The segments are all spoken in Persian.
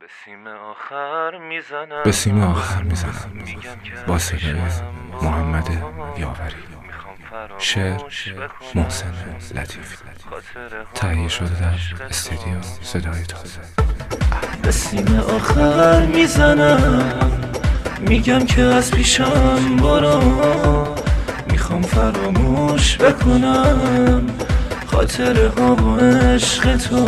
به سیم آخر میزنم با صدای محمد یاوری. شعر محسن لطیف. تهیه شده در استودیو صدای تازه. به سیم آخر میزنم، میگم که از پیشم برو. میخوام فراموش بکنم خاطره ها و عشق تو.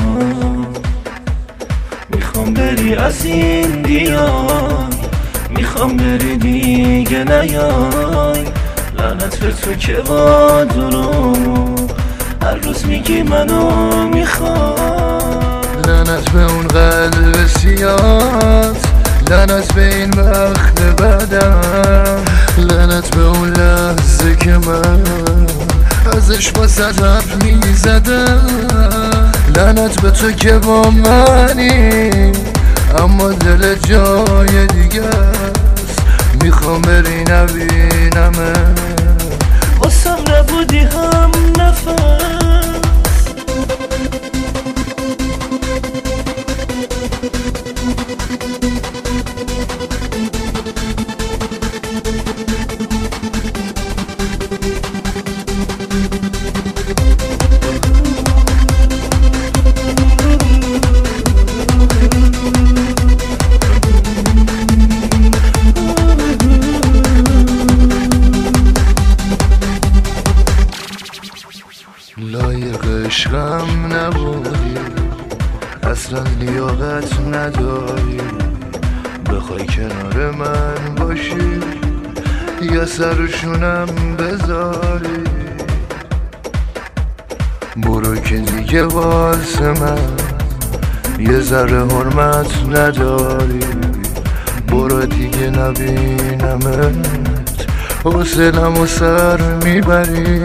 میخوام بری از این دیار، میخوام بری دیگه نیای. لعنت به تو که با دروغ هر روز میگی منو میخوام. لعنت به اون قلب سیاهت، لعنت به این وقت بدم، لعنت به اون لحظه که من ازش واسه حرف میزدم. لعنت به تو که با منی اما دل جای دیگه است. میخوام بری نبینمه، واسم نبودی هم نفس. لایق عشقم نبودی، اصلا لیاقت نداری. بخوای کنار من باشی یا سرشونم بذاری. برو که دیگه واسه من یه ذره حرمت نداری. برو دیگه نبینمت، حوصله‌مو سر میبری.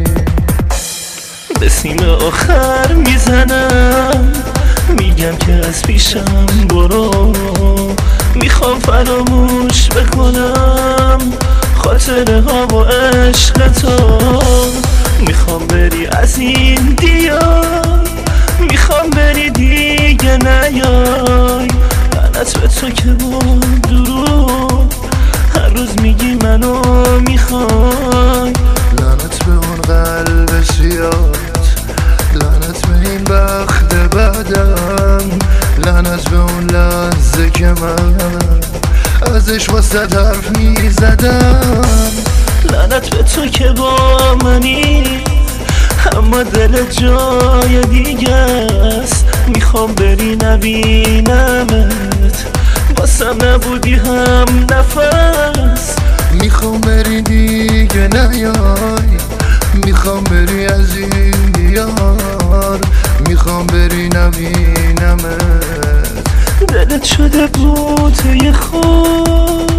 به سیم آخر میزنم، میگم که از پیشم برو. میخوام فراموش بکنم خاطره ها و عشق تو. میخوام بری از این دیار، میخوام بری دیگه نیای. لعنت به تو که با دروغ هر روز میگی منو میخوای. لعنت به اون قلب سیاهت، لعنت به این بخت بدم، لعنت به اون لحظه که من ازش واسه حرف میزدم. لعنت به تو که با منی اما دل جای دیگه است. میخوام بری نبینمت، واسم نبودی هم نفس. میخوام بری دیگه نیای، میخوام بری از این دیار، میخوام بری نبینمت. دلت شده بوته خود